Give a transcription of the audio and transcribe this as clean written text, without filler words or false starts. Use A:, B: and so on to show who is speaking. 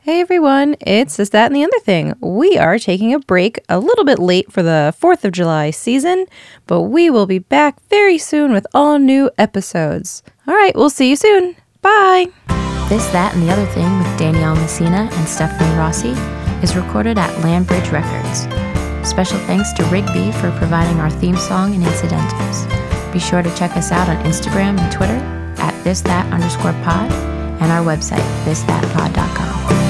A: Hey everyone, it's This, That, and the Other Thing. We are taking a break a little bit late for the 4th of July season, but we will be back very soon with all new episodes. All right, we'll see you soon. Bye!
B: This, That, and the Other Thing with Danielle Messina and Stephanie Rossi is recorded at Landbridge Records. Special thanks to Rigby for providing our theme song and incidentals. Be sure to check us out on Instagram and Twitter at thisThat_pod and our website, thisThatPod.com.